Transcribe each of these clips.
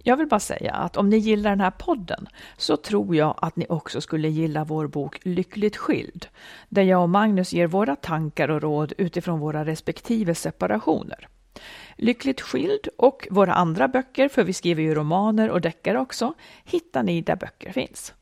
Jag vill bara säga att om ni gillar den här podden så tror jag att ni också skulle gilla vår bok Lyckligt skild, där jag och Magnus ger våra tankar och råd utifrån våra respektive separationer. Lyckligt skild och våra andra böcker, för vi skriver ju romaner och deckare också, hittar ni där böcker finns.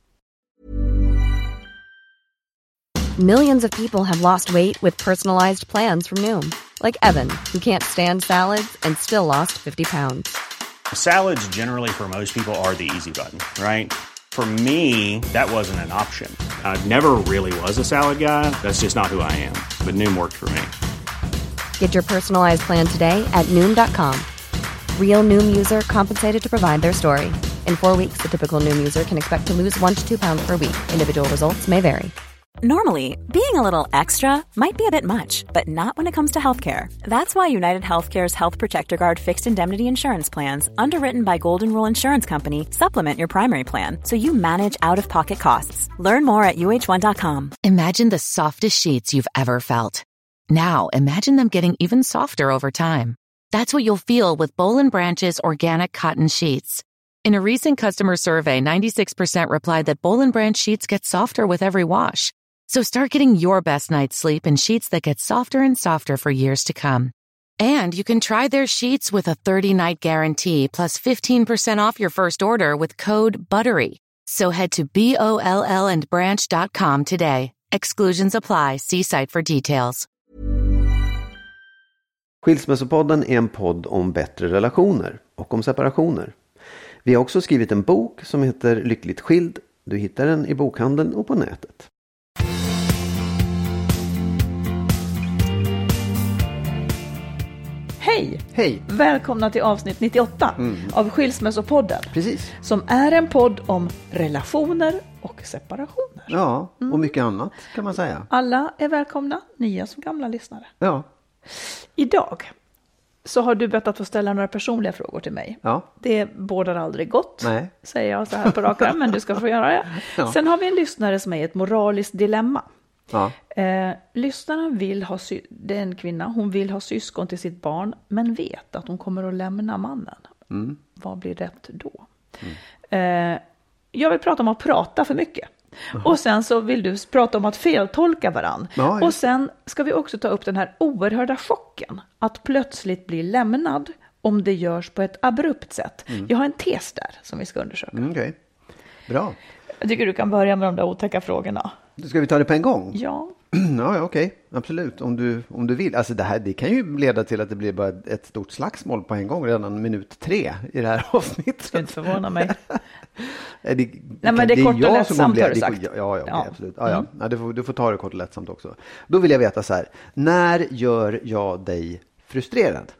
Millions of people have lost weight with personalized plans from Noom. Like Evan, who can't stand salads and still lost 50 pounds. Salads generally for most people are the easy button, right? For me, that wasn't an option. I never really was a salad guy. That's just not who I am. But Noom worked for me. Get your personalized plan today at Noom.com. Real Noom user compensated to provide their story. In 4 weeks, the typical Noom user can expect to lose 1 to 2 pounds per week. Individual results may vary. Normally, being a little extra might be a bit much, but not when it comes to healthcare. That's why United Healthcare's Health Protector Guard fixed indemnity insurance plans, underwritten by Golden Rule Insurance Company, supplement your primary plan so you manage out-of-pocket costs. Learn more at uh1.com. Imagine the softest sheets you've ever felt. Now, imagine them getting even softer over time. That's what you'll feel with Boll & Branch's organic cotton sheets. In a recent customer survey, 96% replied that Boll & Branch sheets get softer with every wash. So start getting your best night's sleep in sheets that get softer and softer for years to come. And you can try their sheets with a 30-night guarantee plus 15% off your first order with code BUTTERY. So head to BOLLandbranch.com today. Exclusions apply. See site for details. Skilsmässopodden är en podd om bättre relationer och om separationer. Vi har också skrivit en bok som heter Lyckligt skild. Du hittar den i bokhandeln och på nätet. Hej! Hej! Välkomna till avsnitt 98 av Skilsmässopodden. Precis. Som är en podd om relationer och separationer. Ja, och mycket annat kan man säga. Alla är välkomna, nya som gamla lyssnare. Ja. Idag så har du bett att få ställa några personliga frågor till mig. Ja. Det bådar aldrig gott, Nej. säger jag så här på raka, men du ska få göra det. Ja. Sen har vi en lyssnare som är i ett moraliskt dilemma. Ja. Lyssnaren vill ha det är en kvinna, hon vill ha syskon till sitt barn, men vet att hon kommer att lämna mannen. Vad blir rätt då? Jag vill prata om att prata för mycket. Och sen så vill du prata om att feltolka varann. Ja. Och sen ska vi också ta upp den här oerhörda chocken att plötsligt bli lämnad om det görs på ett abrupt sätt. Jag har en tes där som vi ska undersöka. Okej. Bra. Jag tycker du kan börja med de där otäcka frågorna. Ska vi ta det på en gång? Ja. Ja, okej. Absolut. Om du vill. Alltså det kan ju leda till att det blir bara ett stort slagsmål på en gång redan minut 3 i det här avsnittet. Ska inte förvåna mig. Nej, men det är kort och lättsamt har du sagt. Ja, okay, absolut. Ja. Ja, du får ta det kort och lättsamt också. Då vill jag veta så här. När gör jag dig frustrerad?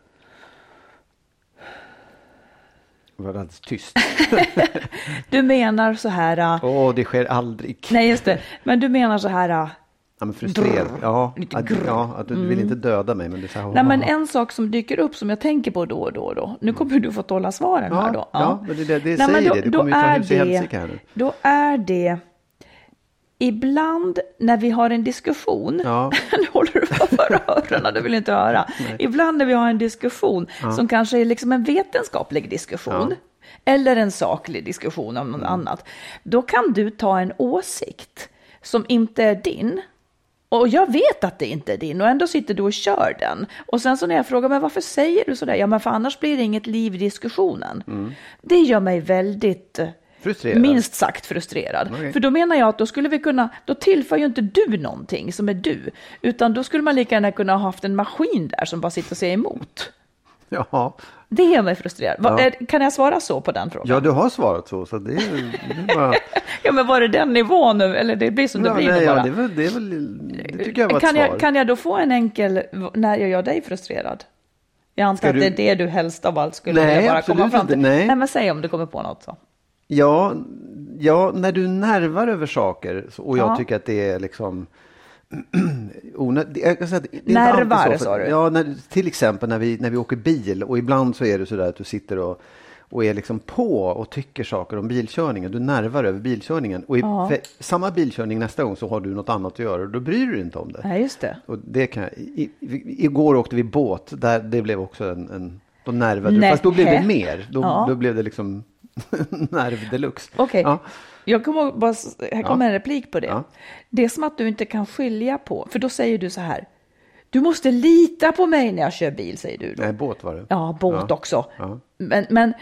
Det var alldeles tyst. Du menar så här... det sker aldrig. Nej, just det. Men du menar så här... Ja, men frustrerad. Att du vill inte döda mig. Men det är så här, Nej, men en sak som dyker upp som jag tänker på då och då. Nu kommer du få hålla svaren här då. Ja, men det säger det. Du kommer ju ta hus i helsike här nu. Då är det... Ibland när vi har en diskussion, nu håller du för öronen, du vill inte höra. Nej. Ibland när vi har en diskussion som kanske är liksom en vetenskaplig diskussion eller en saklig diskussion om något annat, då kan du ta en åsikt som inte är din. Och jag vet att det inte är din och ändå sitter du och kör den. Och sen så när jag frågar, men varför säger du sådär? Ja, men för annars blir det inget liv i diskussionen. Det gör mig väldigt... frustrerad. Minst sagt frustrerad. Okay. För då menar jag att då tillför ju inte du någonting som är du. Utan då skulle man lika gärna kunna ha haft en maskin där som bara sitter och säger emot. Ja. Det gör mig frustrerad. Kan jag svara så på den frågan? Ja, du har svarat så det är bara... Ja, men var det den nivån nu? Eller det blir som det blir nej, bara? Ja, det tycker jag var ett svar. Kan jag då få en enkel, när jag gör dig frustrerad? Jag antar att det är det du helst av allt skulle vilja bara komma fram till. Nej, men säg om du kommer på något så. Ja, när du nervar över saker och jag tycker att det är liksom onödigt. Nervar, sa du? Ja, till exempel när vi åker bil och ibland så är det så där att du sitter och är liksom på och tycker saker om bilkörningen. Du nervar över bilkörningen och i samma bilkörning nästa gång så har du något annat att göra och då bryr du dig inte om det. Ja, just det. Och det kan igår åkte vi båt där det blev också en då nervade du. Fast då blev det mer. Då blev det liksom Nerv deluxe. Okej. Ja. Jag kommer bara, här kommer en replik på det. Ja. Det är som att du inte kan skilja på, för då säger du så här: du måste lita på mig när jag kör bil, säger du då. Nej, båt var det. Ja, båt också. Ja. Men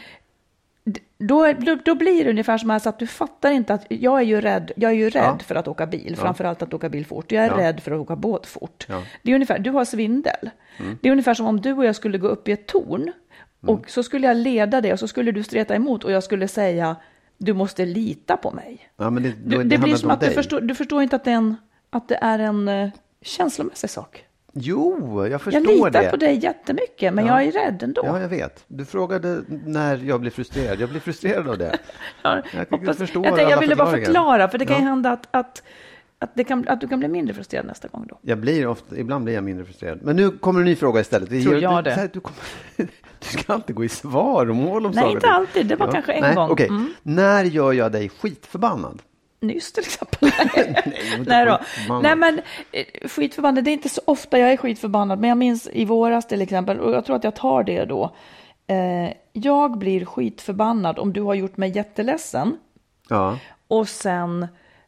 då blir det ungefär som att du fattar inte att jag är ju rädd för att åka bil, framförallt att åka bil fort. Jag är rädd för att åka båt fort. Ja. Det är ungefär, du har svindel. Det är ungefär som om du och jag skulle gå upp i ett torn och så skulle jag leda det och så skulle du streta emot och jag skulle säga: du måste lita på mig. Ja, men det blir som att du förstår inte att det är en känslomässig sak. Jo, jag förstår det. Jag litar på dig jättemycket, men jag är rädd ändå. Ja, jag vet. Du frågade när jag blir frustrerad. Jag blir frustrerad av det. Jag ville bara förklara, för det kan ju hända att du kan bli mindre frustrerad nästa gång då. Ibland blir jag mindre frustrerad. Men nu kommer en ny fråga istället. Du ska alltid gå i svaromål om saker. Nej, inte alltid. Det var kanske en gång. Okay. När gör jag dig skitförbannad? Nyss till exempel. Nej, men skitförbannad, det är inte så ofta jag är skitförbannad, men jag minns i våras till exempel, och jag tror att jag tar det då. Jag blir skitförbannad om du har gjort mig jätteledsen och sen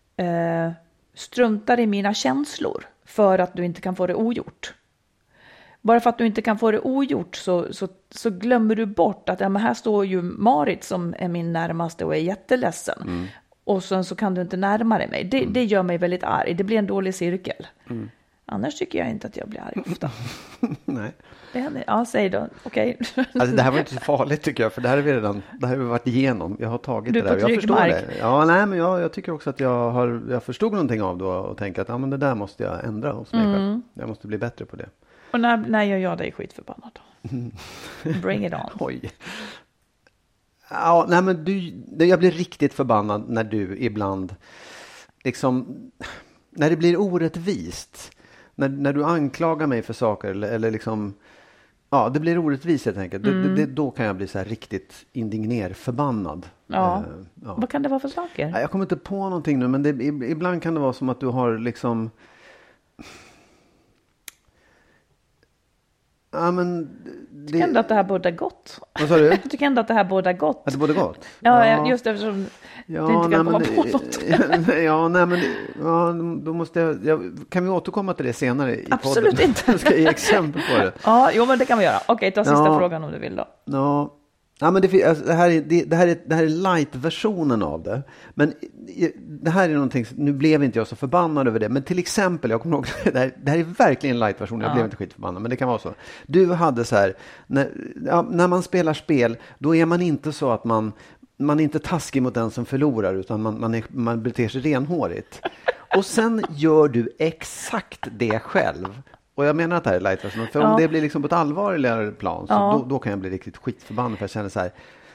struntar i mina känslor för att du inte kan få det ogjort. Bara för att du inte kan få det ogjort så glömmer du bort att men här står ju Marit som är min närmaste och är jätteledsen. Och sen så kan du inte närma dig mig. Det gör mig väldigt arg. Det blir en dålig cirkel. Annars tycker jag inte att jag blir arg ofta. Nej. Ja, säg då. Okej. Alltså, det här var inte så farligt tycker jag. För det här har vi varit igenom. Jag har tagit det där. Jag förstår det. Ja, nej, men jag tycker också att jag förstod någonting av det och tänkte att men det där måste jag ändra hos mig själv. Jag måste bli bättre på det. Och när gör jag dig skitförbannad då? Bring it on. Oj. Ja, nej, men jag blir riktigt förbannad när du ibland liksom, när det blir orättvist, när du anklagar mig för saker eller liksom, det blir orättvist helt enkelt. Då kan jag bli så här riktigt förbannad. Ja. Vad kan det vara för saker? Jag kommer inte på någonting nu, men ibland kan det vara som att du har liksom, ja, men jag tycker ändå att det här båda gott. Vad sa du? Jag tycker ändå att det här båda gott. Att det båda gott? Ja, just eftersom du inte kan komma på något. Då måste jag kan vi återkomma till det senare i Absolut podden? inte. Jag ska ge exempel på det. Men det kan vi göra. Okej, ta sista frågan om du vill då. Ja, men det här är light-versionen av det. Men det här är någonting, nu blev inte jag så förbannad över det. Men till exempel, jag kommer ihåg, det här är verkligen en light-version. Jag blev inte skitförbannad, men det kan vara så. Du hade så här, när man spelar spel, då är man inte så att man är inte taskig mot den som förlorar, utan man beter sig renhårigt. Och sen gör du exakt det själv. Och jag menar att det här är light-version. För om det blir liksom på ett allvarligare plan, så då kan jag bli riktigt skitförbannad, för jag känner så här.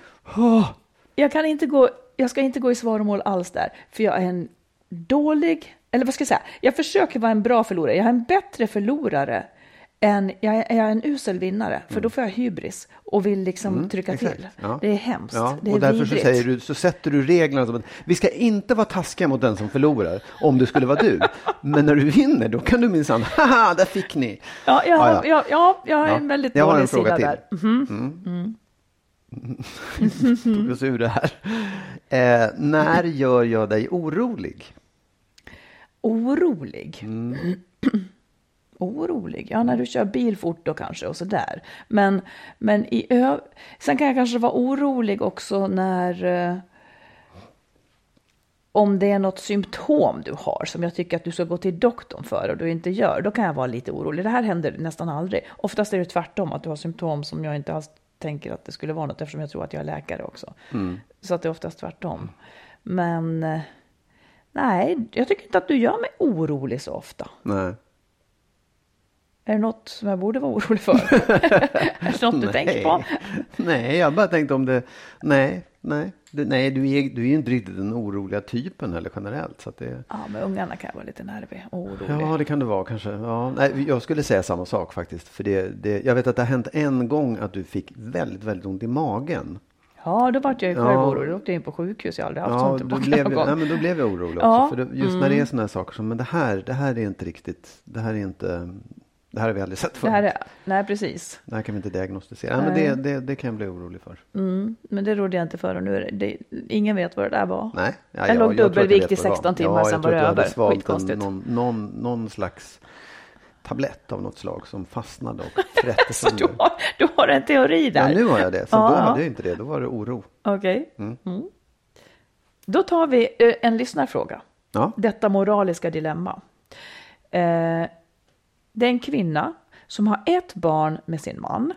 Jag ska inte gå i svaromål alls där. För jag är en dålig, eller vad ska jag säga? Jag försöker vara en bra förlorare. Jag är en bättre förlorare än jag är en usel vinnare. För då får jag hybris och vill liksom trycka till. Ja. Det är hemskt. Ja. Det är och därför vidrigt. så sätter du reglerna som att vi ska inte vara taskiga mot den som förlorar, om det skulle vara du. Men när du vinner, då kan du minsann, haha, där fick ni. Jag har en väldigt dålig sida där. Tog oss ur det här. När gör jag dig orolig? Orolig? Orolig? Ja, när du kör bil fort då kanske och sådär. Men sen kan jag kanske vara orolig också när om det är något symptom du har som jag tycker att du ska gå till doktorn för och du inte gör, då kan jag vara lite orolig. Det här händer nästan aldrig. Oftast är det tvärtom, att du har symptom som jag inte alls tänker att det skulle vara något, eftersom jag tror att jag är läkare också. Så att det är oftast tvärtom. Men nej, jag tycker inte att du gör mig orolig så ofta. Nej. Är det något som jag borde vara orolig för? Är det något du tänker på? Nej, jag bara tänkte om det. Nej, du är ju inte riktigt den oroliga typen eller generellt. Så att det... Ja, men ungarna kan vara lite nervig och orolig. Ja, det kan det vara kanske. Ja, nej, jag skulle säga samma sak faktiskt. För jag vet att det har hänt en gång att du fick väldigt, väldigt ont i magen. Ja, då var jag ju själv orolig. Då åkte jag in på sjukhus. Jag har aldrig haft sånt i magen. Nej, men då blev jag orolig också. För just när det är såna här saker som, men det här är inte riktigt, det här är Det här har vi aldrig sett förut. Nej, precis. Det här kan vi inte diagnostisera. Men det kan jag bli orolig för. Men det rådde jag inte för. Och nu är det, ingen vet vad det där var. Nej. Ja, jag låg dubbelvikt i 16 timmar, sen var det över. Skitkonstigt. Någon slags tablett av något slag som fastnade och frätte sönder. du har en teori där. Ja, nu har jag det. Sen då hade jag inte det. Då var det oro. Okej. Då tar vi en lyssnarfråga. Ja. Detta moraliska dilemma. Det är en kvinna som har ett barn med sin man.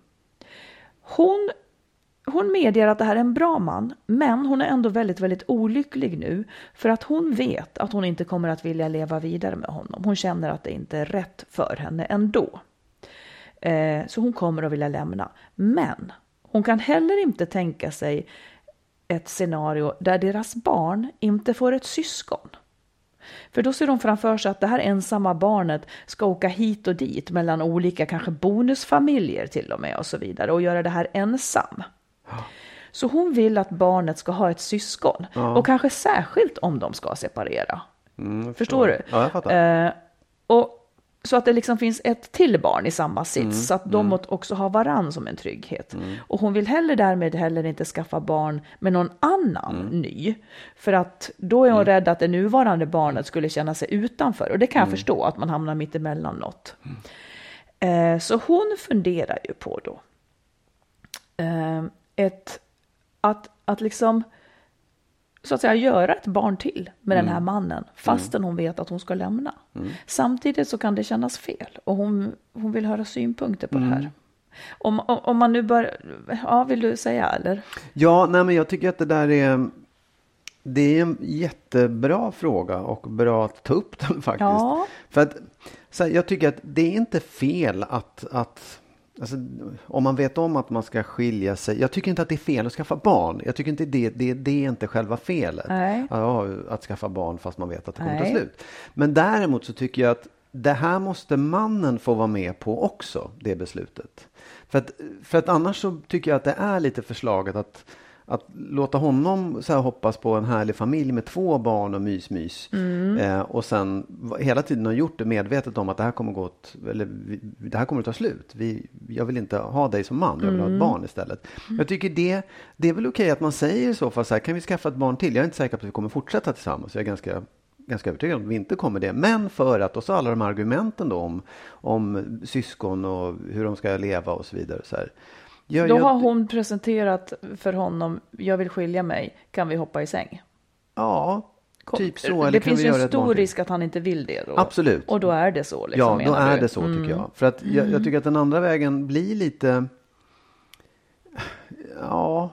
Hon medger att det här är en bra man, men hon är ändå väldigt, väldigt olycklig nu för att hon vet att hon inte kommer att vilja leva vidare med honom. Hon känner att det inte är rätt för henne ändå. Så hon kommer att vilja lämna. Men hon kan heller inte tänka sig ett scenario där deras barn inte får ett syskon. För då ser de framför sig att det här ensamma barnet ska åka hit och dit mellan olika kanske bonusfamiljer till och med och så vidare och göra det här ensam. Så hon vill att barnet ska ha ett syskon och kanske särskilt om de ska separera. Förstår du? Ja, jag fattar. Och så att det liksom finns ett till barn i samma sits så att de också har varann som en trygghet. Och hon vill heller inte skaffa barn med någon annan ny. För att då är hon rädd att det nuvarande barnet skulle känna sig utanför. Och det kan jag förstå, att man hamnar mitt emellan något. Så hon funderar ju på då att liksom så att säga göra ett barn till med den här mannen fastän hon vet att hon ska lämna. Samtidigt så kan det kännas fel och hon vill höra synpunkter på det här. Om man nu vill du säga eller? Ja, nej, men jag tycker att det är en jättebra fråga och bra att ta upp den faktiskt. Ja. För att så här, jag tycker att det är inte fel att alltså, om man vet om att man ska skilja sig. Jag tycker inte att det är fel att skaffa barn. Jag tycker inte det är inte själva felet. Att skaffa barn fast man vet att det kommer ta slut. Men däremot så tycker jag att det här måste mannen få vara med på också, det beslutet. För att annars så tycker jag att det är lite förslaget att låta honom så här hoppas på en härlig familj med 2 barn och mys. Och sen hela tiden har gjort det medvetet om att det här kommer det här kommer att ta slut. Jag vill inte ha dig som man, jag vill ha ett barn istället. Jag tycker det är väl okej att man säger i så fall så här, kan vi skaffa ett barn till? Jag är inte säker på att vi kommer fortsätta tillsammans. Jag är ganska övertygad om att vi inte kommer det. Men för att också alla de argumenten då om syskon och hur de ska leva och så vidare så här. Då har hon presenterat för honom, jag vill skilja mig, kan vi hoppa i säng? Ja, typ så. Eller det finns ju en stor risk att han inte vill det då. Absolut. Och då är det så. Liksom, ja, då är det så tycker jag. För att jag tycker att den andra vägen blir lite... Ja,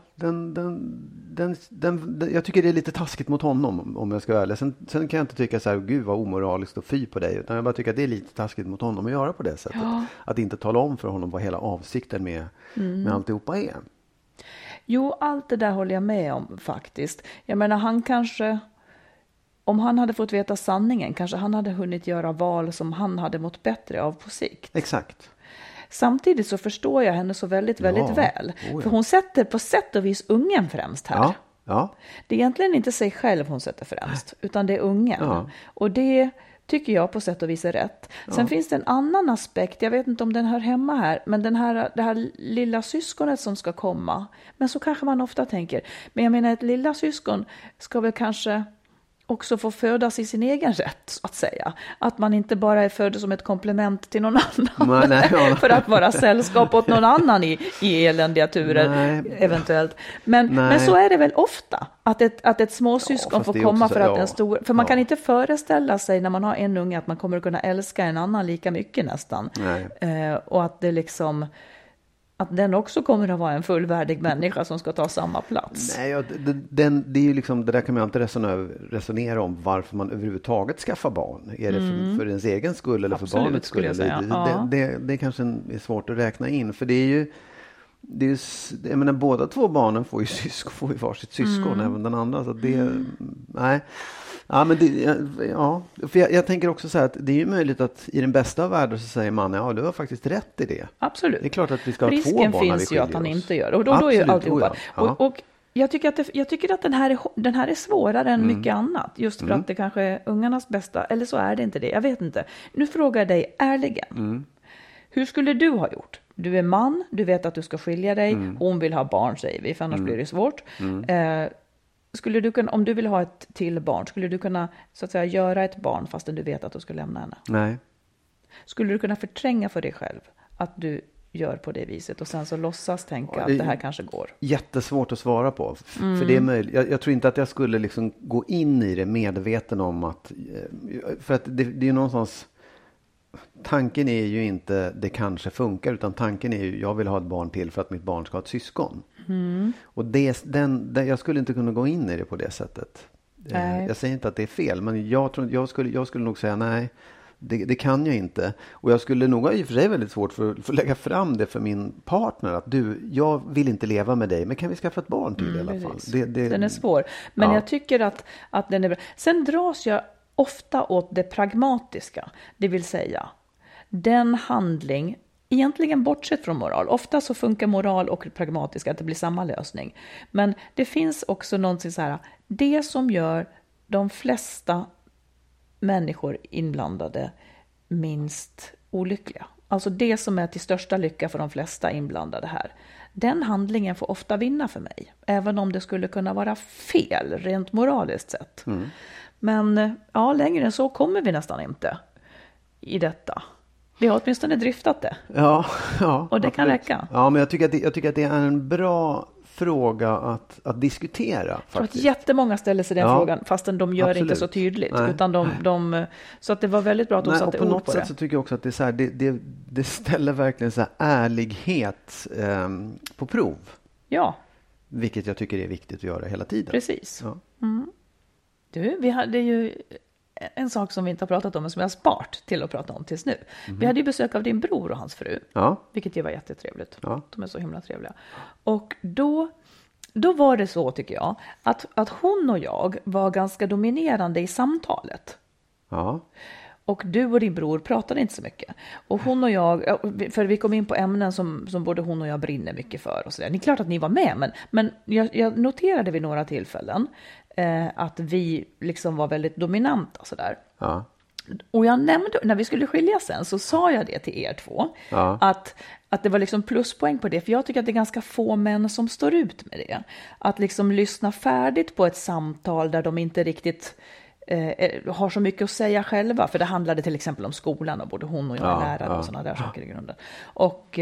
jag tycker det är lite taskigt mot honom om jag ska vara ärlig. Sen kan jag inte tycka så här, gud vad omoraliskt och fy på dig. Utan jag bara tycker att det är lite taskigt mot honom att göra på det sättet. Ja. Att inte tala om för honom vad hela avsikten med alltihopa är. Jo, allt det där håller jag med om faktiskt. Jag menar han kanske, om han hade fått veta sanningen, kanske han hade hunnit göra val som han hade mått bättre av på sikt. Exakt. Samtidigt så förstår jag henne så väldigt, väldigt väl. För hon sätter på sätt och vis ungen främst här. Ja. Det är egentligen inte sig själv hon sätter främst, utan det är ungen. Ja. Och det tycker jag på sätt och vis är rätt. Sen finns det en annan aspekt, jag vet inte om den hör hemma här, men det här lilla syskonet som ska komma. Men så kanske man ofta tänker. Men jag menar, ett lilla syskon ska väl kanske också få födas i sin egen rätt, så att säga. Att man inte bara är född som ett komplement till någon annan. För att vara sällskap åt någon annan i eländiga turer, eventuellt. Men så är det väl ofta. Att ett småsyskon får komma för att en stor... För man kan inte föreställa sig när man har en unge att man kommer att kunna älska en annan lika mycket nästan. Och att det liksom... Att den också kommer att vara en fullvärdig människa som ska ta samma plats. Nej, det är ju liksom, det där kan man alltid resonera om varför man överhuvudtaget skaffar barn. Är det för ens egen skull eller för barnets skull? Det kanske är svårt att räkna in. För det är ju jag menar, båda 2 barnen får ju varsitt syskon, även den andra. Så nej. Ja, men för jag tänker också så här att det är ju möjligt att i den bästa av världar så säger man, du har faktiskt rätt i det. Absolut. Det är klart att vi ska ha 2 barn när vi skiljer oss. Risken finns ju att han inte gör. Och då är ju alltihopa. Och jag tycker att den här är svårare än mycket annat. Just för att det kanske är ungarnas bästa. Eller så är det inte det. Jag vet inte. Nu frågar jag dig ärligen. Hur skulle du ha gjort? Du är man, du vet att du ska skilja dig. Hon vill ha barn, säger vi, för annars blir det svårt. Skulle du kunna, om du vill ha ett till barn, skulle du kunna så att säga göra ett barn fastän du vet att du ska lämna henne? Nej. Skulle du kunna förtränga för dig själv att du gör på det viset och sen så låtsas tänka att det här kanske går? Jättesvårt att svara på. För det är möjligt. Jag tror inte att jag skulle liksom gå in i det medveten om att... För att det är ju någonstans... Tanken är ju inte det kanske funkar, utan tanken är ju jag vill ha ett barn till för att mitt barn ska ha ett syskon. Och jag skulle inte kunna gå in i det på det sättet. Jag säger inte att det är fel, men jag skulle nog säga nej. Det kan jag inte. Och jag skulle nog i och för sig väldigt svårt för att lägga fram det för min partner. Att jag vill inte leva med dig, men kan vi skaffa ett barn till i alla fall? Den är svår. Men jag tycker att den är bra. Sen dras jag ofta åt det pragmatiska. Det vill säga, den handling, egentligen bortsett från moral. Ofta så funkar moral och pragmatiska, att det blir samma lösning. Men det finns också någonting så här, det som gör de flesta människor inblandade minst olyckliga. Alltså det som är till största lycka för de flesta inblandade här. Den handlingen får ofta vinna för mig. Även om det skulle kunna vara fel rent moraliskt sett. Men ja, längre än så kommer vi nästan inte i detta. Vi har åtminstone driftat det. Ja, och det kan räcka. Ja, men jag tycker att det är en bra fråga att diskutera. Jag tror att jättemånga ställer sig den frågan, fastän de gör inte så tydligt. Nej. Utan så att det var väldigt bra att de satte ord på det. På något sätt så tycker jag också att det är så här, det ställer verkligen så här ärlighet på prov. Ja. Vilket jag tycker är viktigt att göra hela tiden. Precis. Ja. Du, vi hade ju en sak som vi inte har pratat om, men som jag har sparat till att prata om tills nu. Vi hade ju besök av din bror och hans fru. Ja. Vilket ju var jättetrevligt. Ja. De är så himla trevliga. Och då var det så, tycker jag, att hon och jag var ganska dominerande i samtalet. Ja. Och du och din bror pratade inte så mycket. Och hon och jag, för vi kom in på ämnen som både hon och jag brinner mycket för. Och så där. Det är klart att ni var med, men jag noterade vid några tillfällen att vi liksom var väldigt dominanta. Så där. Ja. Och jag nämnde, när vi skulle skilja sen, så sa jag det till er två. Ja. Att det var liksom pluspoäng på det. För jag tycker att det är ganska få män som står ut med det. Att liksom lyssna färdigt på ett samtal där de inte riktigt... har så mycket att säga själva, för det handlade till exempel om skolan och både hon och jag är lärare och sådana där saker i grunden. Och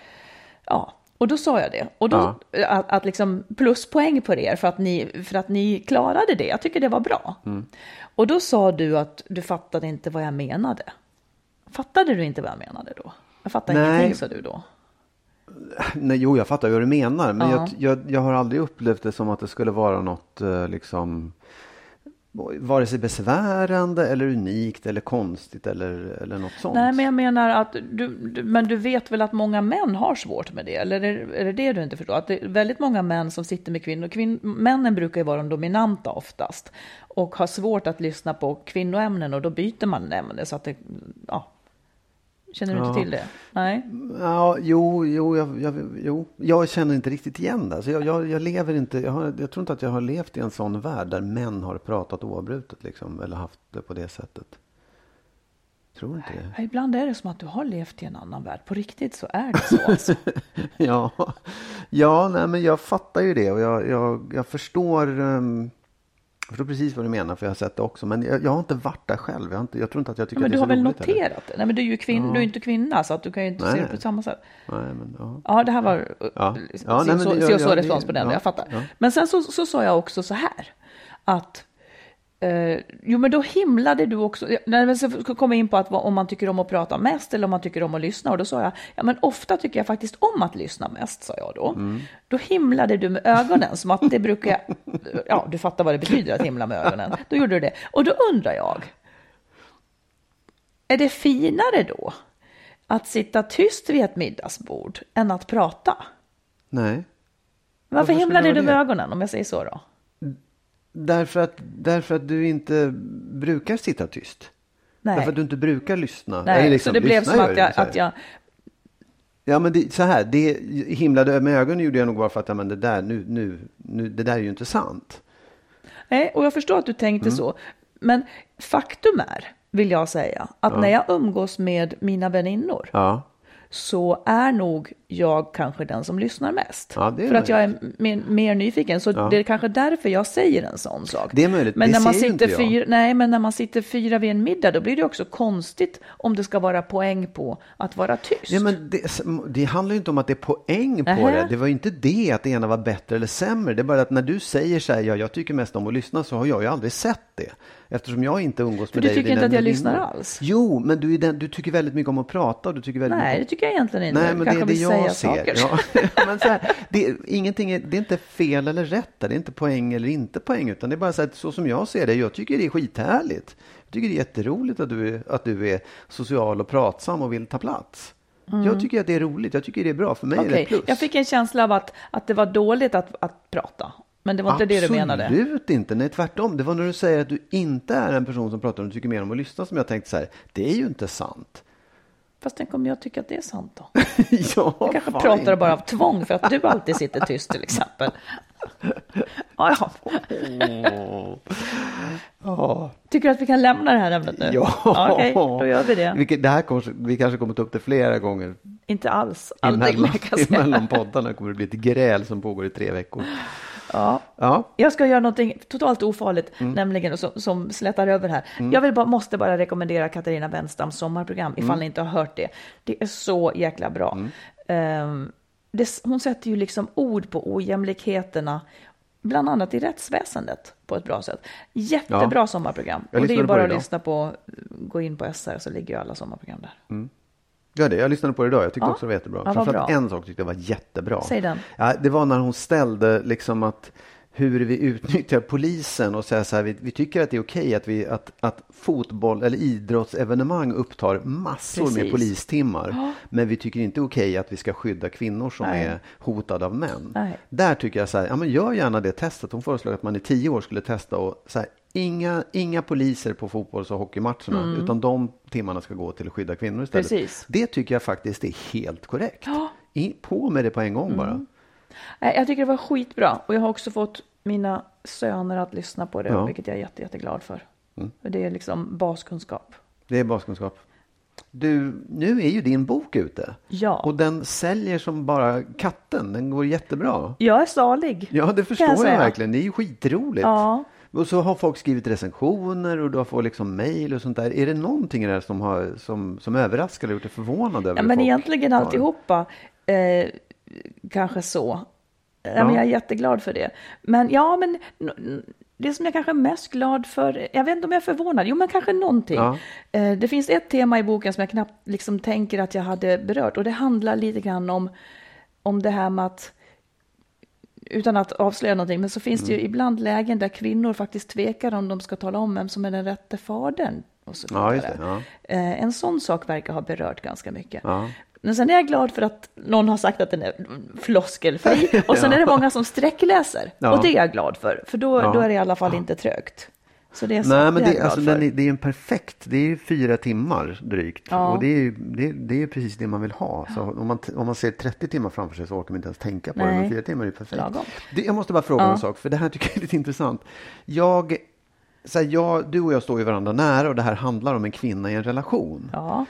och då sa jag det. Och då att liksom pluspoäng på er för att ni klarade det. Jag tycker det var bra. Och då sa du att du fattade inte vad jag menade. Fattade du inte vad jag menade då? Jag fattade ingenting, sa du då. Nej, jo, jag fattar vad du menar, men jag har aldrig upplevt det som att det skulle vara något liksom vare sig besvärande eller unikt eller konstigt eller något sånt. Nej, men jag menar att du vet väl att många män har svårt med det, eller är det du inte förstår? Att det är väldigt många män som sitter med kvinnor. Männen brukar ju vara de dominanta oftast och har svårt att lyssna på kvinnoämnen, och då byter man ämne så att det, Känner du inte till det? Nej. Ja, jo, jag känner inte riktigt igen det. Så jag lever inte, jag tror inte att jag har levt i en sån värld där män har pratat oavbrutet liksom, eller haft det på det sättet. Tror inte det. Ja, ibland är det som att du har levt i en annan värld. På riktigt så är det så. Alltså. Nej, men jag fattar ju det, och jag förstår precis vad du menar, för jag har sett det också. Men jag har inte varit där själv. Jag tror inte att jag tycker men att det är så roligt. Men du har väl noterat det? Nej, men du är ju du är inte kvinna, så att du kan ju inte se det på samma sätt. Nej, men, ja, det här var så respons på den. Jag fattar. Ja. Men sen så sa jag också så här. Att men då himlade du också, när vi kom in på att om man tycker om att prata mest eller om man tycker om att lyssna, och då sa jag, men ofta tycker jag faktiskt om att lyssna mest, sa jag då. Då himlade du med ögonen, som att det brukar, du fattar vad det betyder att himla med ögonen. Då gjorde du det. Och då undrar jag, är det finare då att sitta tyst vid ett middagsbord än att prata? Nej. Varför himlade du med ögonen, om jag säger så då? Därför att du inte brukar sitta tyst. Nej. Därför att du inte brukar lyssna. Nej, liksom, så det blev som att jag... Ja, men så här, det himlade med ögonen gjorde jag nog bara för att men det där, nu, det där är ju inte sant. Nej, och jag förstår att du tänkte så. Men faktum är, vill jag säga, att när jag umgås med mina väninnor så är nog jag kanske den som lyssnar mest. Ja, det är för att jag är möjligt. mer nyfiken. Så det är kanske därför jag säger en sån sak. Det är möjligt, men det när man ser inte sitter men när man sitter 4 vid en middag, då blir det också konstigt om det ska vara poäng på att vara tyst. Ja, men det handlar ju inte om att det är poäng på det. Det var ju inte det att det ena var bättre eller sämre. Det är bara att när du säger så här, jag tycker mest om att lyssna, så har jag ju aldrig sett det. Eftersom jag inte umgås med dig. Du tycker inte att jag lyssnar alls? Jo, men du tycker väldigt mycket om att prata. Och du tycker väldigt mycket det tycker jag egentligen inte. Nej, men kanske det är det jag ser. Ja. Men så här, det är inte fel eller rätt. Det är inte poäng eller inte poäng. Utan det är bara så, så som jag ser det. Jag tycker det är skithärligt. Jag tycker det är jätteroligt att du är social och pratsam och vill ta plats. Jag tycker att det är roligt. Jag tycker det är bra. För mig är det plus. Jag fick en känsla av att det var dåligt att prata. Men det var inte det du menade. Absolut inte. Nej, tvärtom. Det var när du säger att du inte är en person som pratar och tycker mer om att lyssna, som jag tänkte så här, det är ju inte sant. Fast tänk om jag tycker att det är sant då? Ja, jag kanske pratar bara av tvång för att du alltid sitter tyst till exempel. Ja. Tycker du att vi kan lämna det här ämnet nu? Ja. Okej, då gör vi det. Vi kanske kommer ta upp det flera gånger. Inte alls. Emellan poddarna kommer det bli ett gräl som pågår i 3 veckor. Ja. Jag ska göra någonting totalt ofarligt, nämligen som slätar över här. Jag måste bara rekommendera Katarina Wenstams sommarprogram, ifall ni inte har hört det. Det är så jäkla bra. Hon sätter ju liksom ord på ojämlikheterna, bland annat i rättsväsendet, på ett bra sätt. Jättebra sommarprogram. Och det är ju bara att lyssna på, gå in på SR så ligger ju alla sommarprogram där. Ja, jag lyssnade på det idag. Jag tyckte också det var jättebra. Framförallt en sak tyckte jag var jättebra. Säg den. Ja, det var när hon ställde liksom att hur vi utnyttjar polisen och säger så här, vi tycker att det är okej att fotboll eller idrottsevenemang upptar massor med polistimmar. Men vi tycker inte okej att vi ska skydda kvinnor som är hotade av män. Nej. Där tycker jag så här, ja men gör gärna det testet. Hon föreslog att man i 10 år skulle testa och så här, inga poliser på fotbolls- och hockeymatcherna, utan de timmarna ska gå till att skydda kvinnor istället. Precis. Det tycker jag faktiskt är helt korrekt. På med det på en gång bara. Jag tycker det var skitbra, och jag har också fått mina söner att lyssna på det, vilket jag är jätteglad för. Det är liksom baskunskap. Det är baskunskap. Nu är ju din bok ute. Ja. Och den säljer som bara katten. Den går jättebra. Jag är salig. Ja, det förstår jag verkligen. Det är ju skitroligt. Ja. Och så har folk skrivit recensioner och du får liksom mejl och sånt där. Är det någonting där som överraskar eller gjort dig förvånad över? Ja, men egentligen alltihopa. Kanske så. Ja. Men jag är jätteglad för det. Men det som jag kanske är mest glad för, jag vet inte om jag är förvånad, men kanske någonting. Ja. Det finns ett tema i boken som jag knappt liksom tänker att jag hade berört, och det handlar lite grann om det här med att, utan att avslöja någonting, men så finns det ju ibland lägen där kvinnor faktiskt tvekar om de ska tala om vem som är den rätte fadern. Och så vidare. Just det, ja. En sån sak verkar ha berört ganska mycket. Ja. Men sen är jag glad för att någon har sagt att den är floskelfri. Och sen är det många som sträckläser. Ja. Och det är jag glad för då är det i alla fall inte trögt. Så det är så. Nej, men det är en perfekt. Det är 4 timmar drygt. Ja. Och det är precis det man vill ha. Så om man ser 30 timmar framför sig så orkar man inte ens tänka på det. Men 4 timmar är perfekt. Jag måste bara fråga en sak, för det här tycker jag är lite intressant. Du och jag står ju varandra nära, och det här handlar om en kvinna i en relation. Ja.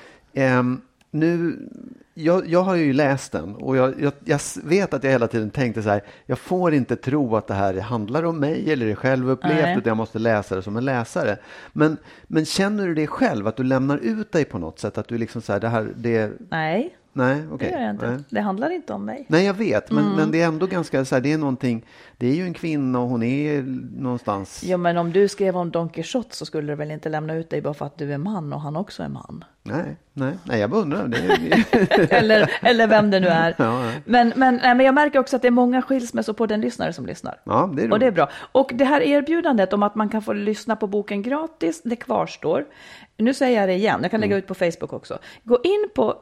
Jag har ju läst den, och jag vet att jag hela tiden tänkte så här, jag får inte tro att det här handlar om mig eller är självupplevt, utan jag måste läsa det som en läsare. Men känner du det själv, att du lämnar ut dig på något sätt, att du liksom så här, Nej, okej. Det gör jag inte. Nej. Det handlar inte om mig. Nej, jag vet. Men det är ändå ganska så här, det är någonting. Det är ju en kvinna och hon är någonstans. Ja, men om du skrev om Don Quixote så skulle du väl inte lämna ut dig bara för att du är man och han också är man. Nej, jag bara undrar. eller vem det nu är. Ja. Men jag märker också att det är många skilsmässor på den lyssnare som lyssnar. Ja, det är roligt. Och det är bra. Och det här erbjudandet om att man kan få lyssna på boken gratis, det kvarstår. Nu säger jag det igen. Jag kan lägga ut på Facebook också. Gå in på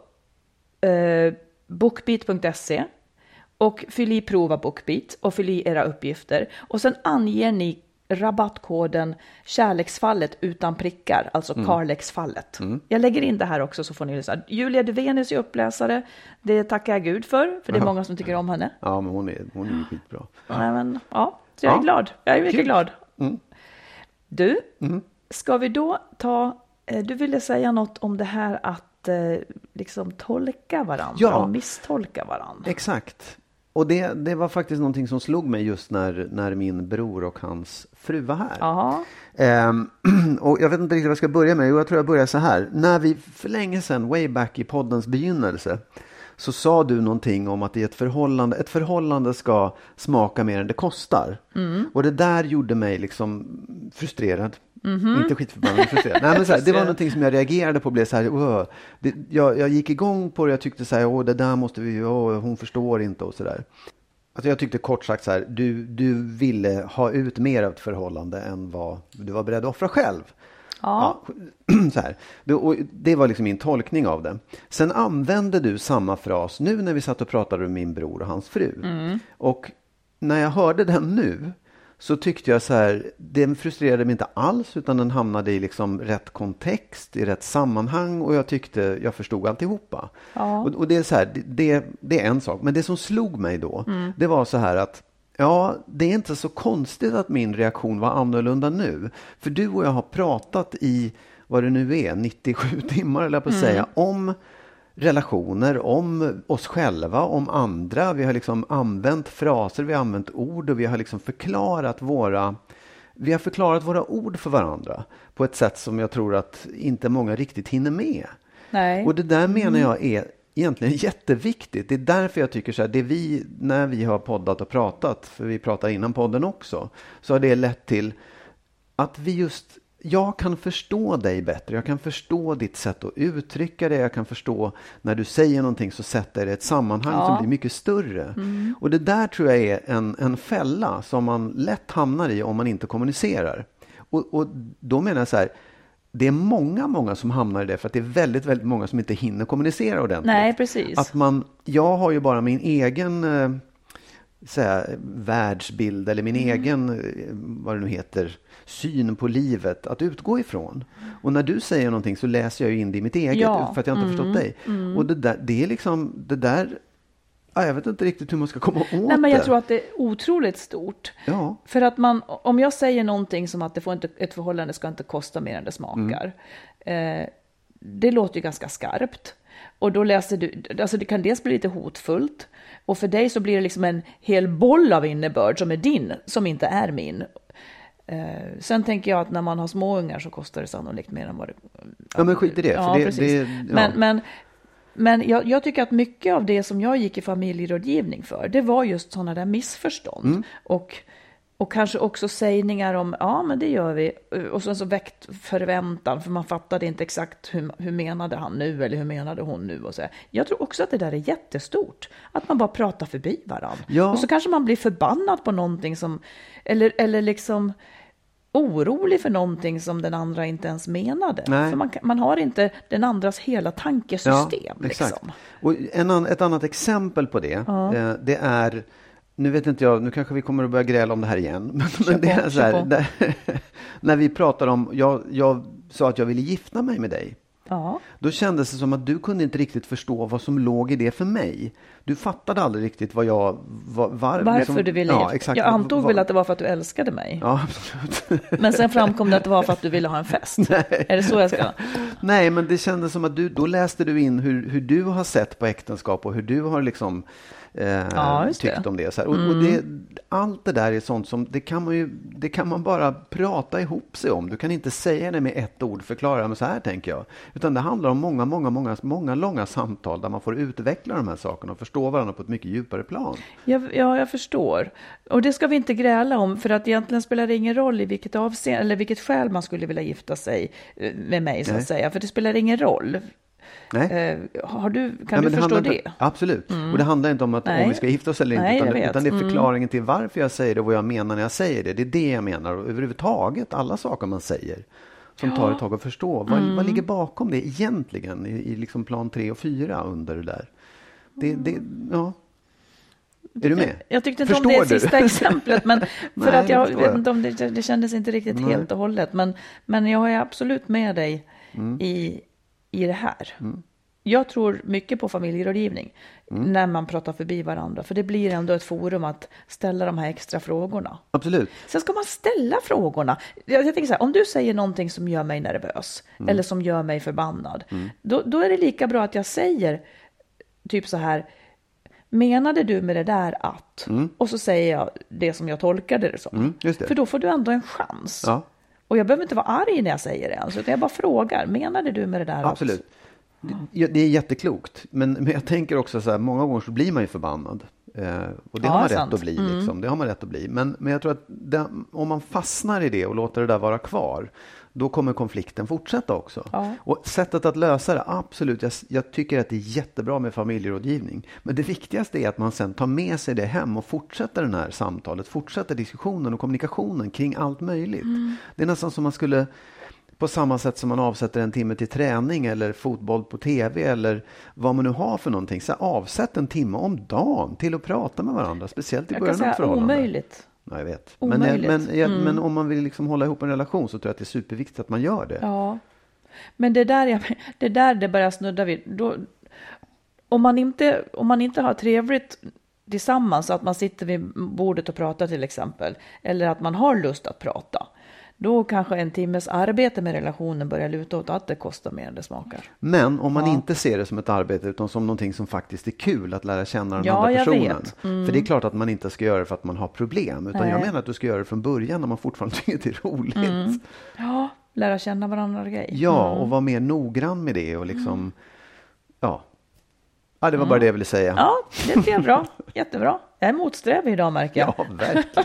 bookbeat.se och fyll i prova Bookbeat och fyll i era uppgifter, och sen anger ni rabattkoden kärleksfallet utan prickar, alltså Karlexfallet. Jag lägger in det här också, så får ni lyssna. Julia Duvenius är uppläsare, det tackar jag Gud för det är många som tycker om henne. Ja, men hon är skitbra. Så jag är glad. Jag är mycket glad. Du, ska vi då ta, du ville säga något om det här att liksom tolka varandra och misstolka varandra. Exakt. Och det var faktiskt någonting som slog mig just när min bror och hans fru var här. Och jag vet inte riktigt vad jag ska börja med. Jag tror jag börjar så här. När vi för länge sedan, way back i poddens begynnelse, så sa du någonting om att i ett förhållande ska smaka mer än det kostar. Och det där gjorde mig liksom frustrerad. Inte skitförbannad, frustrerad. Nej, men så här, det var någonting som jag reagerade på och blev så här, jag gick igång på det. Jag tyckte så här, det där måste vi, hon förstår inte och så där. Alltså jag tyckte kort sagt så här, du ville ha ut mer av ett förhållande än vad du var beredd att offra själv. Ja. Så här. Det var liksom min tolkning av det. Sen använde du samma fras nu när vi satt och pratade med min bror och hans fru. Och när jag hörde den nu så tyckte jag så här, den frustrerade mig inte alls, utan den hamnade i liksom rätt kontext, i rätt sammanhang, och jag tyckte jag förstod alltihopa. Och det är så här, det är en sak. Men det som slog mig då, det var så här att det är inte så konstigt att min reaktion var annorlunda nu. För du och jag har pratat i, vad det nu är, 97 timmar eller på att säga, om relationer, om oss själva, om andra. Vi har liksom använt fraser, vi har använt ord, och vi har liksom förklarat våra ord för varandra på ett sätt som jag tror att inte många riktigt hinner med. Nej. Och det där menar jag är egentligen jätteviktigt. Det är därför jag tycker så här, när vi har poddat och pratat, för vi pratar innan podden också, så har det lett till att jag kan förstå dig bättre. Jag kan förstå ditt sätt att uttrycka det. Jag kan förstå när du säger någonting så sätter det ett sammanhang som blir mycket större. Och det där tror jag är en fälla som man lätt hamnar i om man inte kommunicerar. Och då menar jag så här, det är många som hamnar i det för att det är väldigt, väldigt många som inte hinner kommunicera ordentligt. Nej, precis. Jag har ju bara min egen världsbild eller min egen, vad det nu heter, syn på livet att utgå ifrån. Och när du säger någonting så läser jag ju in det i mitt eget för att jag inte har förstått dig. Och det är liksom, det där, jag vet inte riktigt hur man ska komma åt det. Nej, men jag tror att det är otroligt stort. Ja. För att om jag säger någonting som att ett förhållande ska inte kosta mer än det smakar. Det låter ju ganska skarpt. Och då läser du, alltså det kan dels bli lite hotfullt. Och för dig så blir det liksom en hel boll av innebörd som är din, som inte är min. Sen tänker jag att när man har små ungar så kostar det sannolikt mer än vad det... Ja, men skit i det. Ja, för precis. Men jag tycker att mycket av det som jag gick i familjerådgivning för, det var just sådana där missförstånd. Och kanske också sägningar om, men det gör vi. Och så väckt förväntan, för man fattade inte exakt hur menade han nu eller hur menade hon nu. Och så. Jag tror också att det där är jättestort. Att man bara pratar förbi varandra. Ja. Och så kanske man blir förbannad på någonting som, eller liksom orolig för någonting som den andra inte ens menade. Nej. För man har inte den andras hela tankesystem. Ja, exakt. Liksom. Och ett annat exempel på det, det är... Nu vet inte jag, nu kanske vi kommer att börja gräla om det här igen. Men det är så här, när vi pratar om, jag sa att jag ville gifta mig med dig. Ja. Då kändes det som att du kunde inte riktigt förstå vad som låg i det för mig. Du fattade aldrig riktigt vad jag... Varför liksom, du ville gifta. Exakt. Jag antog väl att det var för att du älskade mig. Ja, absolut. Men sen framkom det att det var för att du ville ha en fest. Nej. Är det så jag ska? Nej, men det kändes som att då läste du in hur du har sett på äktenskap och hur du har liksom... tyckt om det. Så här. Och allt det där är sånt som det kan man bara prata ihop sig om. Du kan inte säga det med ett ord, förklara, men så här tänker jag. Utan det handlar om många långa samtal där man får utveckla de här sakerna och förstå varandra på ett mycket djupare plan. Jag förstår. Och det ska vi inte gräla om, för att egentligen spelar det ingen roll i vilket avseende eller vilket skäl man skulle vilja gifta sig med mig, så att säga. För det spelar ingen roll. Nej. Kan du förstå det? Absolut. Och det handlar inte om om vi ska gifta oss eller inte, utan det är förklaringen till varför jag säger det och vad jag menar när jag säger det. Det är det jag menar, och överhuvudtaget alla saker man säger som tar ett tag att förstå. Vad ligger bakom det egentligen i liksom plan 3 och 4 under det där? Är du med? Jag tyckte inte om det sista exemplet, men för att jag vet inte om det kändes inte riktigt helt och hållet. Men jag är absolut med dig i det här. jag tror mycket på familjerådgivning när man pratar förbi varandra. För det blir ändå ett forum att ställa de här extra frågorna. Absolut. Sen ska man ställa frågorna. Jag tänker så här, om du säger någonting som gör mig nervös eller som gör mig förbannad. Då är det lika bra att jag säger typ så här: menade du med det där att? Och så säger jag det som jag tolkade det som. Just det. För då får du ändå en chans. Ja. Och jag behöver inte vara arg när jag säger det ens, utan jag bara frågar, menade du med det där? Absolut. Det är jätteklokt. Men jag tänker också så här, många gånger så blir man ju förbannad. Och det har man rätt att bli. Liksom. Det har man rätt att bli. Men jag tror att om man fastnar i det och låter det där vara kvar, då kommer konflikten fortsätta också. Ja. Och sättet att lösa det, absolut. Jag tycker att det är jättebra med familjerådgivning. Men det viktigaste är att man sen tar med sig det hem och fortsätter den här samtalet. Fortsätter diskussionen och kommunikationen kring allt möjligt. Det är nästan som man skulle, på samma sätt som man avsätter en timme till träning eller fotboll på tv eller vad man nu har för någonting. Så avsätt en timme om dagen till att prata med varandra. Speciellt i början av förhållanden. Omöjligt. Ja, jag vet. Men om man vill liksom hålla ihop en relation så tror jag att det är superviktigt att man gör det. Ja, men det där det börjar snudda vid. Då, om man inte har trevligt tillsammans, så att man sitter vid bordet och pratar till exempel, eller att man har lust att prata, då kanske en timmes arbete med relationen börjar luta åt att det kostar mer än det smakar. Men om man inte ser det som ett arbete utan som någonting som faktiskt är kul att lära känna den andra personen. För det är klart att man inte ska göra det för att man har problem. Utan jag menar att du ska göra det från början när man fortfarande tycker att det är roligt. Ja, lära känna varandra grej. Ja, och vara mer noggrann med det och liksom, ja, det var bara det jag ville säga. Ja, det är bra. Jättebra. Jag är motsträvig idag, märker jag. Ja, verkligen.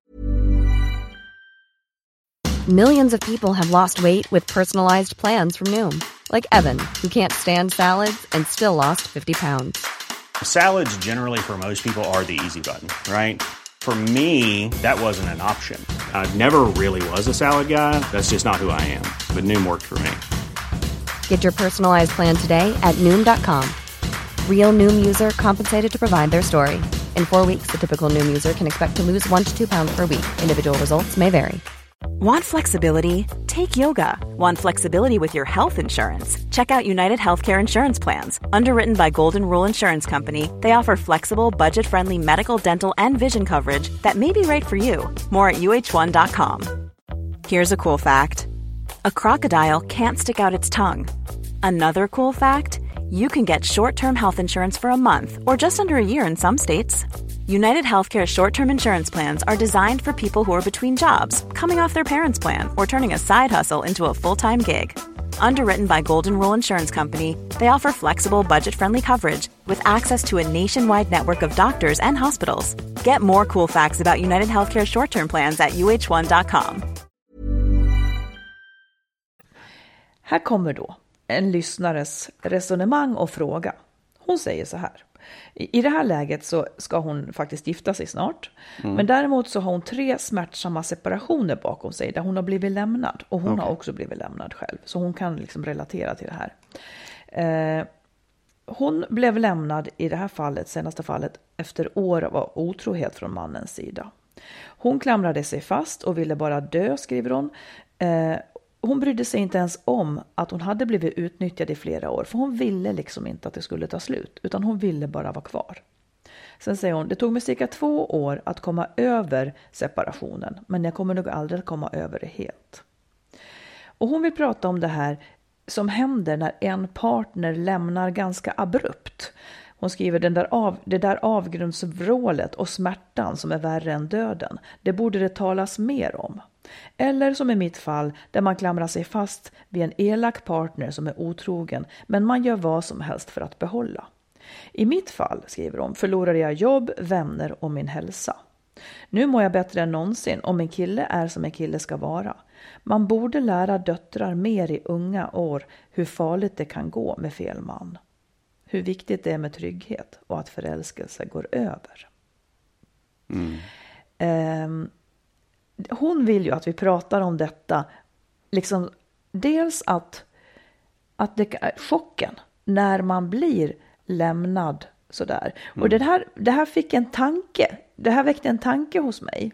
Millions of people have lost weight with personalized plans from Noom. Like Evan, who can't stand salads and still lost 50 pounds. Salads generally for most people are the easy button, right? For me, that wasn't an option. I never really was a salad guy. That's just not who I am. But Noom worked for me. Get your personalized plan today at Noom.com. Real Noom user compensated to provide their story. In 4 weeks, the typical Noom user can expect to lose 1 to 2 pounds per week. Individual results may vary. Want flexibility? Take yoga. Want flexibility with your health insurance? Check out United Healthcare Insurance Plans. Underwritten by Golden Rule Insurance Company, they offer flexible, budget-friendly medical, dental, and vision coverage that may be right for you. More at uh1.com. Here's a cool fact. A crocodile can't stick out its tongue. Another cool fact, you can get short-term health insurance for a month or just under a year in some states. United Healthcare short-term insurance plans are designed for people who are between jobs, coming off their parents' plan, or turning a side hustle into a full-time gig. Underwritten by Golden Rule Insurance Company, they offer flexible, budget-friendly coverage with access to a nationwide network of doctors and hospitals. Get more cool facts about United Healthcare short-term plans at uh1.com. Här kommer då en lyssnares resonemang och fråga. Hon säger så här. I det här läget så ska hon faktiskt gifta sig snart. Men däremot så har hon 3 smärtsamma separationer bakom sig där hon har blivit lämnad. Och hon har också blivit lämnad själv. Så hon kan liksom relatera till det här. Hon blev lämnad i det här fallet, senaste fallet, efter år av otrohet från mannens sida. Hon klamrade sig fast och ville bara dö, skriver hon. Hon brydde sig inte ens om att hon hade blivit utnyttjad i flera år. För hon ville liksom inte att det skulle ta slut. Utan hon ville bara vara kvar. Sen säger hon, det tog mig cirka 2 år att komma över separationen. Men jag kommer nog aldrig att komma över det helt. Och hon vill prata om det här som händer när en partner lämnar ganska abrupt. Hon skriver, det där avgrundsvrålet och smärtan som är värre än döden. Det borde det talas mer om. Eller som i mitt fall, där man klamrar sig fast vid en elak partner som är otrogen, men man gör vad som helst för att behålla. I mitt fall, skriver hon, förlorade jag jobb, vänner och min hälsa. Nu mår jag bättre än någonsin och min kille är som en kille ska vara. Man borde lära döttrar mer i unga år hur farligt det kan gå med fel man. Hur viktigt det är med trygghet och att förälskelse går över. Hon vill ju att vi pratar om detta. Liksom, dels att chocken när man blir lämnad sådär. Och det här fick en tanke. Det här väckte en tanke hos mig.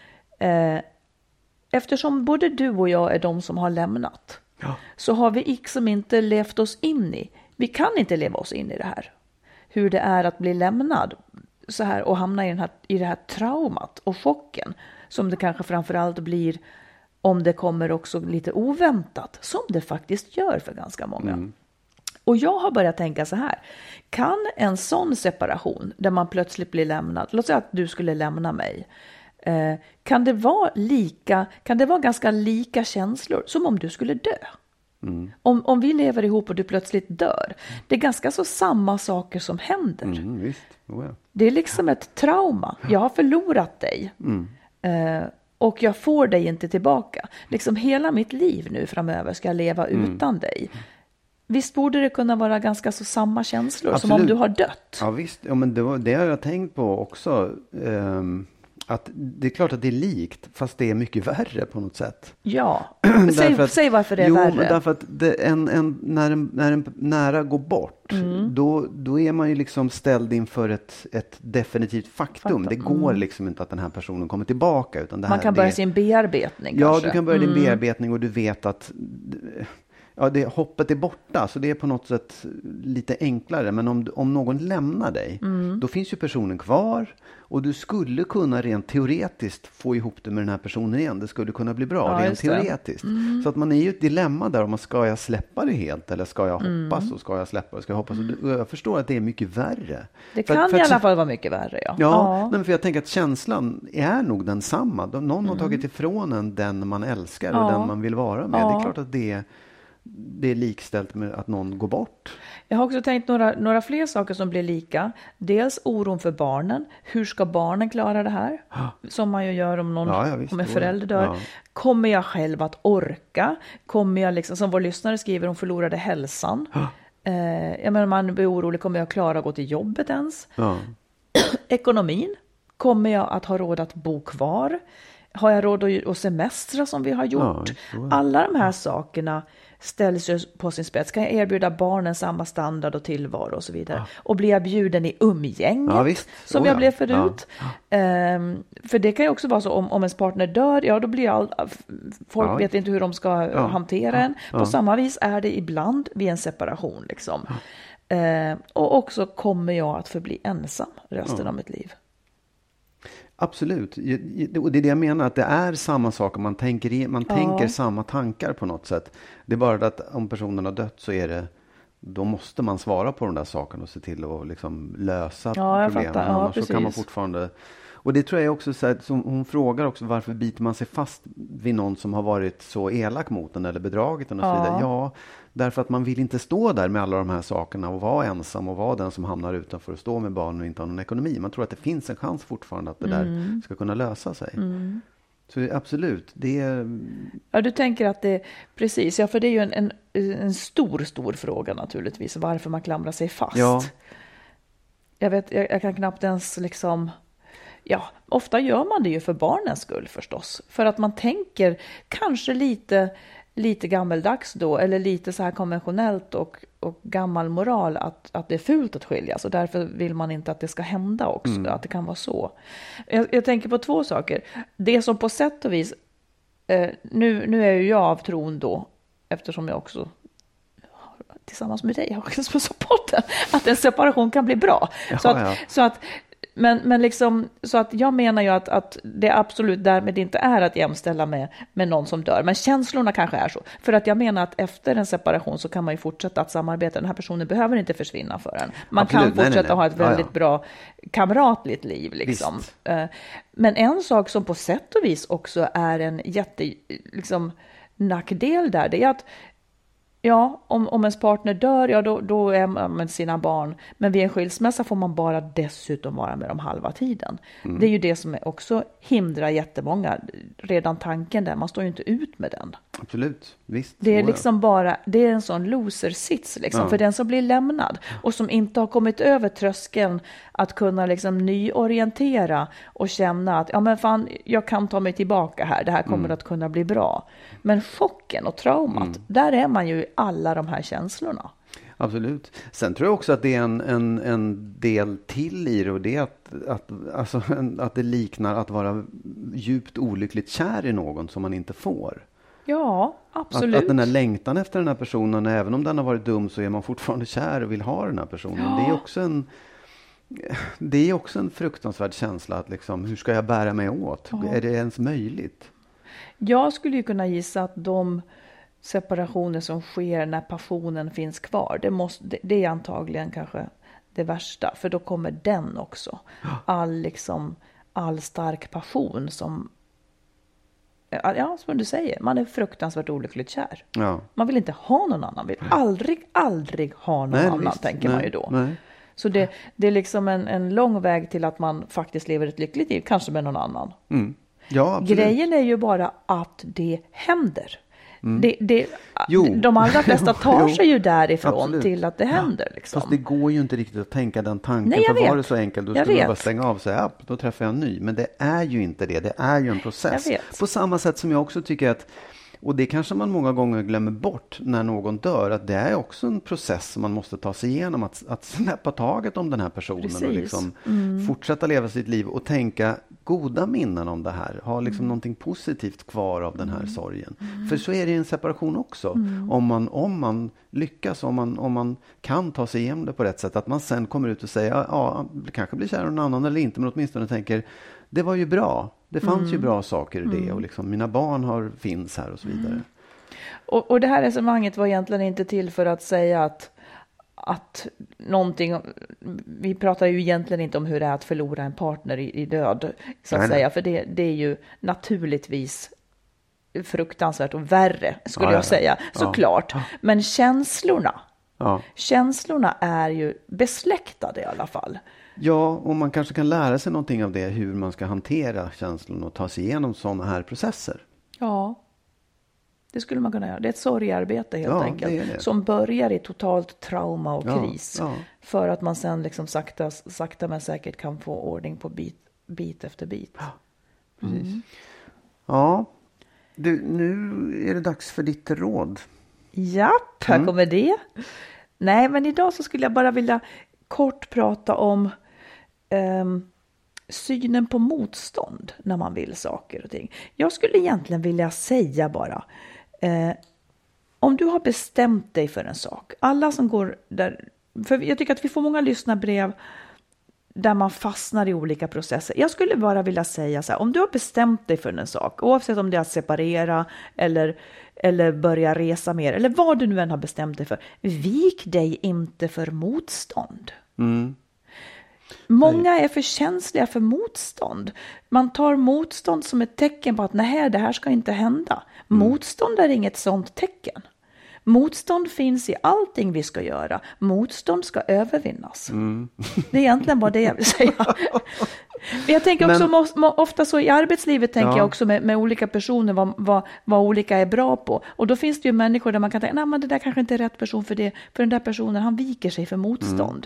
Eftersom både du och jag är de som har lämnat. Ja. Så har vi liksom inte levt oss in i. Vi kan inte leva oss in i det här. Hur det är att bli lämnad så här och hamna i det här traumat och chocken som det kanske framförallt blir om det kommer också lite oväntat, som det faktiskt gör för ganska många. Och jag har börjat tänka så här, kan en sån separation där man plötsligt blir lämnad, låt säga att du skulle lämna mig, kan det vara ganska lika känslor som om du skulle dö? Om vi lever ihop och du plötsligt dör, det är ganska så samma saker som händer. Visst. Oh, ja. Det är liksom ett trauma. Jag har förlorat dig. Och jag får dig inte tillbaka. Liksom hela mitt liv nu framöver ska jag leva utan dig. Visst borde det kunna vara ganska så samma känslor. Absolut. Som om du har dött. Ja visst, ja, men det har jag tänkt på också. Att det är klart att det är likt, fast det är mycket värre på något sätt. Ja, säg varför det är värre. Jo, därför att när en nära går bort, då är man ju liksom ställd inför ett definitivt faktum. Det går liksom inte att den här personen kommer tillbaka. Utan man kan börja sin bearbetning kanske. Ja, du kan börja din bearbetning och du vet att hoppet är borta, så det är på något sätt lite enklare. Men om någon lämnar dig, då finns ju personen kvar och du skulle kunna rent teoretiskt få ihop det med den här personen igen. Det skulle kunna bli bra, rent teoretiskt. Så att man är ju ett dilemma där, om ska jag släppa det helt eller ska jag hoppas och ska jag släppa det, ska jag hoppas. Och jag förstår att det är mycket värre. Det kan i alla fall vara mycket värre, Ja. Men för jag tänker att känslan är nog densamma. Någon har tagit ifrån en den man älskar och den man vill vara med. Det är klart att det är likställt med att någon går bort. Jag har också tänkt några fler saker som blir lika. Dels oron för barnen. Hur ska barnen klara det här? Som man ju gör om om en förälder dör. Ja. Kommer jag själv att orka? Kommer jag liksom, som vår lyssnare skriver, om förlorade hälsan? Jag menar, man blir orolig. Kommer jag klara att gå till jobbet ens? Ekonomin. Kommer jag att ha råd att bo kvar? Har jag råd att semestra som vi har gjort? Alla de här sakerna ställs ju på sin spets. Kan jag erbjuda barnen samma standard och tillvaro och så vidare? Och blir jag bjuden i umgänget som jag blev förut? För det kan ju också vara så om ens partner dör, då blir folk vet inte hur de ska hantera en. På samma vis är det ibland vid en separation. Liksom. Och också kommer jag att förbli ensam resten av mitt liv. Absolut. Och det är det jag menar, att det är samma saker. Man tänker samma tankar på något sätt. Det är bara att om personen har dött så är det, då måste man svara på de där sakerna och se till att liksom lösa problemen. Annars så kan man fortfarande... Och det tror jag också, så här, som hon frågar också, varför biter man sig fast vid någon som har varit så elak mot den eller bedragit den och så vidare. Ja, därför att man vill inte stå där med alla de här sakerna och vara ensam och vara den som hamnar utanför och stå med barn och inte ha någon ekonomi. Man tror att det finns en chans fortfarande att det där ska kunna lösa sig. Så absolut, det är... Ja, du tänker att det... Precis, för det är ju en stor fråga naturligtvis, varför man klamrar sig fast. Ja. Jag kan knappt ens liksom... Ja, ofta gör man det ju för barnens skull förstås. För att man tänker kanske lite gammeldags då, eller lite så här konventionellt och gammal moral att det är fult att skiljas. Och därför vill man inte att det ska hända också, att det kan vara så. Jag tänker på två saker. Det som på sätt och vis, nu är ju jag av tron då, eftersom jag också tillsammans med dig har också på podden, att en separation kan bli bra. Så att Men liksom, så att jag menar ju att det absolut därmed inte är att jämställa med någon som dör. Men känslorna kanske är så. För att jag menar att efter en separation så kan man ju fortsätta att samarbeta. Den här personen behöver inte försvinna för en. Man absolut, kan fortsätta ha ett väldigt bra kamratligt liv. Liksom. Men en sak som på sätt och vis också är en nackdel där, det är att om ens partner dör, då är man med sina barn. Men vid en skilsmässa får man bara dessutom vara med dem halva tiden. Det är ju det som också hindrar jättemånga. Redan tanken där, man står ju inte ut med den. Absolut, visst. Det är liksom det är en sån loser-sits liksom, för den som blir lämnad. Och som inte har kommit över tröskeln att kunna liksom nyorientera och känna att jag kan ta mig tillbaka här. Det här kommer att kunna bli bra. Men chocken och traumat, där är man ju i alla de här känslorna. Absolut. Sen tror jag också att det är en del till i det, och det är att det liknar att vara djupt olyckligt kär i någon som man inte får. Ja, absolut. Att den här längtan efter den här personen, även om den har varit dum, så är man fortfarande kär och vill ha den här personen. Ja. Det är också en fruktansvärd känsla att liksom, hur ska jag bära mig åt? Ja. Är det ens möjligt? Jag skulle ju kunna gissa att de separationer som sker när passionen finns kvar, det är antagligen kanske det värsta. För då kommer den också. All stark passion som du säger, man är fruktansvärt olyckligt kär. Ja. Man vill inte ha någon annan, vill aldrig ha någon annan, tänker man ju då. Nej. Så det är liksom en lång väg till att man faktiskt lever ett lyckligt liv, kanske med någon annan. Mm. Ja, absolut. Grejen är ju bara att det händer. De allra flesta tar sig ju därifrån absolut. Till att det händer. Liksom. Fast det går ju inte riktigt att tänka den tanken. Nej, för var det så enkelt, då skulle man bara stänga av sig. Ja, då träffar jag en ny. Men det är ju inte det. Det är ju en process. På samma sätt som jag också tycker att, och det kanske man många gånger glömmer bort när någon dör, att det är också en process som man måste ta sig igenom, att släppa taget om den här personen. Precis. Och liksom fortsätta leva sitt liv och tänka goda minnen om det här. Ha liksom någonting positivt kvar av den här sorgen. För så är det i en separation också. Om man lyckas, om man kan ta sig igenom det på rätt sätt, att man sen kommer ut och säger kanske blir kär någon annan eller inte, men åtminstone tänker, det var ju bra. Det fanns ju bra saker i det och liksom, mina barn finns här och så vidare. Och det här resonemanget var egentligen inte till för att säga att någonting, vi pratar ju egentligen inte om hur det är att förlora en partner i död, så att säga, för det är ju naturligtvis fruktansvärt och värre, skulle jag säga, såklart. Men känslorna är ju besläktade i alla fall. Ja, och man kanske kan lära sig någonting av det, hur man ska hantera känslorna och ta sig igenom sådana här processer. Ja, det skulle man kunna göra. Det är ett sorgarbete helt enkelt. Det. Som börjar i totalt trauma och kris. Ja. För att man sen liksom sakta men säkert kan få ordning på bit efter bit. Ja, precis. Ja, nu är det dags för ditt råd. Japp, här kommer det. Nej, men idag så skulle jag bara vilja kort prata om synen på motstånd när man vill saker och ting. Jag skulle egentligen vilja säga bara, om du har bestämt dig för en sak, alla som går där, för jag tycker att vi får många lyssnarbrev där man fastnar i olika processer. Jag skulle bara vilja säga så här, om du har bestämt dig för en sak, oavsett om det är att separera eller börja resa mer, eller vad du nu än har bestämt dig för, vik dig inte för motstånd. Många är för känsliga för motstånd. Man tar motstånd som ett tecken på att nej, det här ska inte hända. Motstånd är inget sånt tecken. Motstånd finns i allting vi ska göra. Motstånd ska övervinnas. Det är egentligen bara det jag vill säga. Jag tänker också ofta så i arbetslivet, tänker jag också med olika personer vad olika är bra på. Och då finns det ju människor där man kan tänka, nej men det där kanske inte är rätt person för det. För den där personen, han viker sig för motstånd.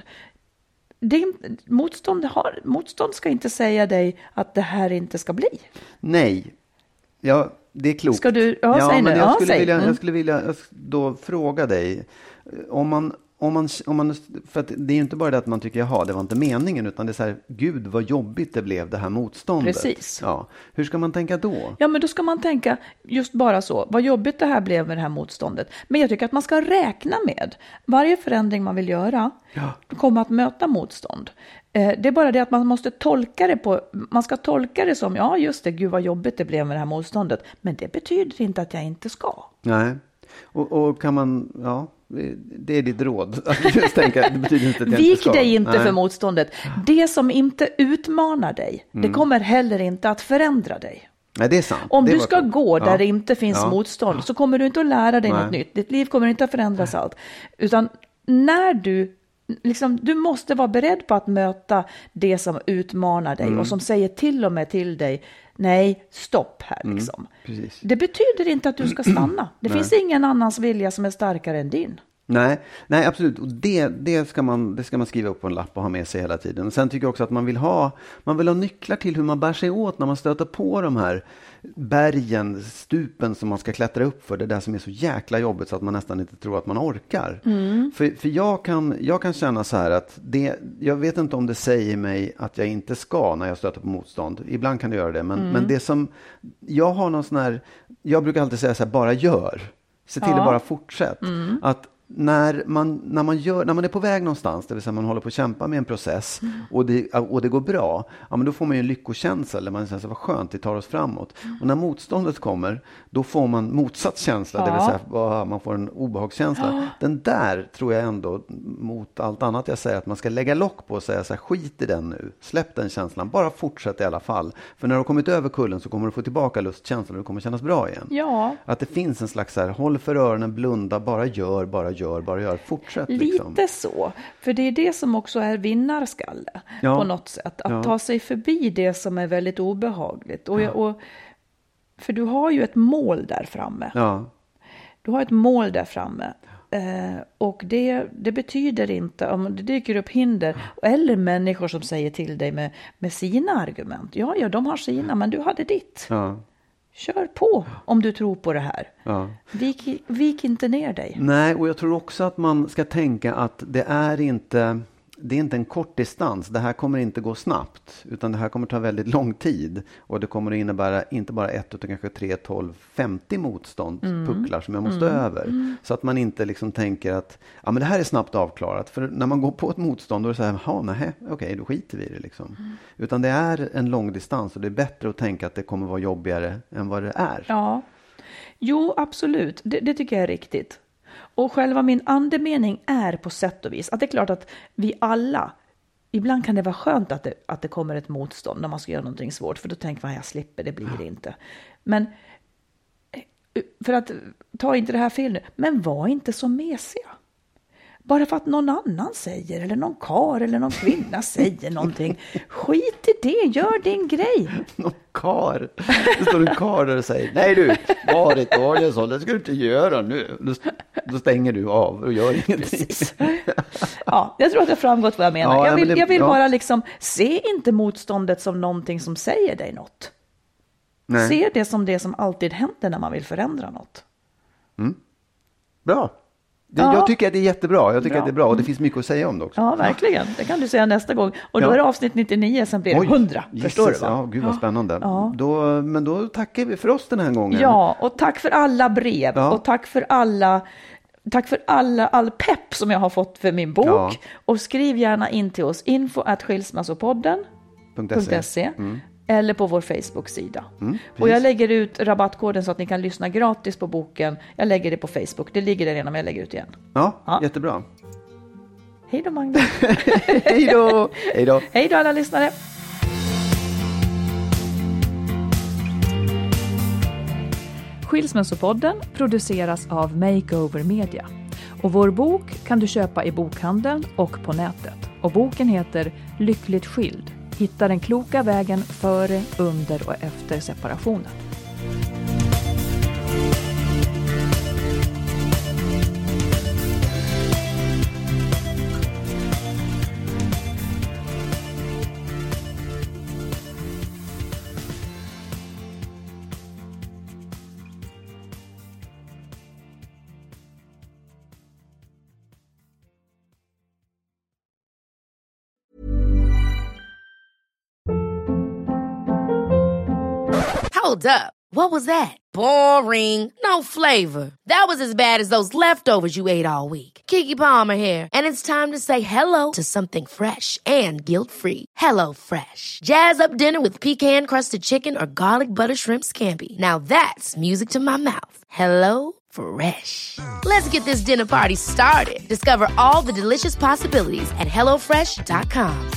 Motstånd ska inte säga dig att det här inte ska bli. Nej, det är klokt. Ska du säga men det? Jag skulle vilja då fråga dig om man, för att det är ju inte bara det att man tycker det var inte meningen, utan det är så här, gud vad jobbigt det blev, det här motståndet. Precis. Ja. Hur ska man tänka då? Ja, men då ska man tänka just bara så, vad jobbigt det här blev med det här motståndet. Men jag tycker att man ska räkna med varje förändring man vill göra kommer att möta motstånd. Det är bara det att man måste tolka det man ska tolka det som, just det, gud vad jobbigt det blev med det här motståndet. Men det betyder inte att jag inte ska. Nej, och kan man, det är ditt råd. Just tänka, det betyder inte att jag inte ska. Vik dig inte för motståndet. Det som inte utmanar dig, det kommer heller inte att förändra dig. Nej, det är sant. Om du ska gå där det inte finns motstånd, så kommer du inte att lära dig något nytt. Ditt liv kommer inte att förändras allt. Utan när du måste vara beredd på att möta det som utmanar dig och som säger till och med till dig, nej, stopp här liksom. Det betyder inte att du ska stanna. Det finns ingen annans vilja som är starkare än din. Nej, absolut. Och det ska man skriva upp på en lapp och ha med sig hela tiden. Och sen tycker jag också att man vill ha nycklar till hur man bär sig åt när man stöter på de här bergen, stupen som man ska klättra upp för. Det där som är så jäkla jobbigt så att man nästan inte tror att man orkar. För jag kan känna så här att jag vet inte om det säger mig att jag inte ska när jag stöter på motstånd. Ibland kan det göra det. Men det som jag har någon sån här, jag brukar alltid säga så här, bara gör. Se till att bara fortsätt. Att när man är på väg någonstans, det vill säga man håller på att kämpa med en process och det går bra, ja, men då får man ju en lyckokänsla, eller man säger så, vad skönt, det tar oss framåt. Och när motståndet kommer, då får man motsatt känsla, det vill säga man får en obehagskänsla. Den där tror jag ändå, mot allt annat jag säger, att man ska lägga lock på och säga så här, skit i den nu, släpp den känslan, bara fortsätt i alla fall. För när du har kommit över kullen så kommer du få tillbaka lustkänslan och det kommer kännas bra igen. Ja. Att det finns en slags så här, håll för öronen, blunda, bara gör, fortsätt. Liksom. Lite så, för det är det som också är vinnarskalle på något sätt. Att ta sig förbi det som är väldigt obehagligt. För du har ju ett mål där framme. Ja. Du har ett mål där framme. Och det betyder inte, om det dyker upp hinder eller människor som säger till dig med sina argument. Ja, de har sina, men du hade ditt. Ja. Kör på om du tror på det här. Ja. Vik inte ner dig. Nej, och jag tror också att man ska tänka att det är inte en kort distans. Det här kommer inte gå snabbt. Utan det här kommer ta väldigt lång tid. Och det kommer att innebära inte bara 1 utan kanske 3, 12, 50 motståndspucklar som jag måste över. Så att man inte liksom tänker att ja, men det här är snabbt avklarat. För när man går på ett motstånd då är det så här, okej, då skiter vi i det liksom. Utan det är en lång distans och det är bättre att tänka att det kommer vara jobbigare än vad det är. Ja, jo absolut. Det tycker jag är riktigt. Och själva min andemening är på sätt och vis att det är klart att vi alla, ibland kan det vara skönt att det kommer ett motstånd när man ska göra någonting svårt, för då tänker man jag slipper, det blir det inte. Men för att ta inte det här fel nu, men var inte så mesiga. Bara för att någon annan säger, eller någon kar eller någon kvinna säger någonting. Skit i det, gör din grej. Någon kar. Det står en kar där och säger, nej du, Marit Danielsson, det ska du inte göra nu. Då stänger du av och gör ingenting. Ja, jag tror att det har framgått vad jag menar. Ja, jag vill bara liksom, se inte motståndet som någonting som säger dig något. Nej. Se det som alltid händer när man vill förändra något. Bra. Jag tycker att det är jättebra. Jag tycker att det är bra och det finns mycket att säga om det också. Ja, verkligen. Det kan du säga nästa gång. Och då är det avsnitt 99, sen blir det 100. Förstår du va? Ja, gud vad spännande. Ja. Men då tackar vi för oss den här gången. Ja, och tack för alla brev. Ja. Och tack för all pepp som jag har fått för min bok. Ja. Och skriv gärna in till oss, info@skilsmassopodden.se eller på vår Facebook-sida. Och jag lägger ut rabattkoden så att ni kan lyssna gratis på boken. Jag lägger det på Facebook. Det ligger där redan, men jag lägger ut igen. Ja, jättebra. Hej då, Magnus. Hej då. Hej då alla lyssnare. Skilsmässopodden produceras av Makeover Media. Och vår bok kan du köpa i bokhandeln och på nätet. Och boken heter Lyckligt skild. Hitta den kloka vägen före, under och efter separationen. Hold up. What was that? Boring. No flavor. That was as bad as those leftovers you ate all week. Keke Palmer here. And it's time to say hello to something fresh and guilt-free. Hello Fresh. Jazz up dinner with pecan-crusted chicken or garlic butter shrimp scampi. Now that's music to my mouth. Hello Fresh. Let's get this dinner party started. Discover all the delicious possibilities at hellofresh.com.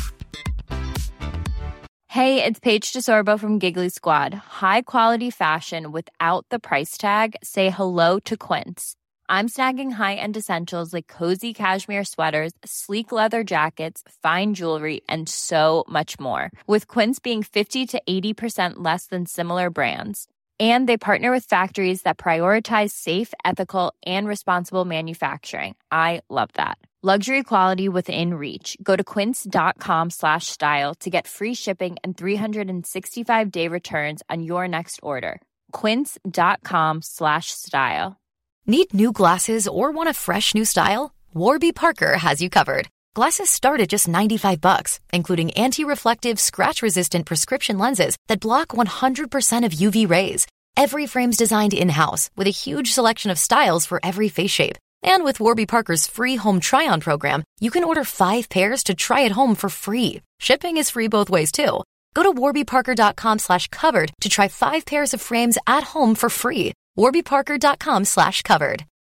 Hey, it's Paige DeSorbo from Giggly Squad. High quality fashion without the price tag. Say hello to Quince. I'm snagging high-end essentials like cozy cashmere sweaters, sleek leather jackets, fine jewelry, and so much more. With Quince being 50 to 80% less than similar brands. And they partner with factories that prioritize safe, ethical, and responsible manufacturing. I love that. Luxury quality within reach. Go to quince.com/style to get free shipping and 365-day returns on your next order. Quince.com/style. Need new glasses or want a fresh new style? Warby Parker has you covered. Glasses start at just $95, including anti-reflective, scratch-resistant prescription lenses that block 100% of UV rays. Every frame's designed in-house with a huge selection of styles for every face shape. And with Warby Parker's free home try-on program, you can order 5 pairs to try at home for free. Shipping is free both ways, too. Go to warbyparker.com/covered to try 5 pairs of frames at home for free. warbyparker.com/covered.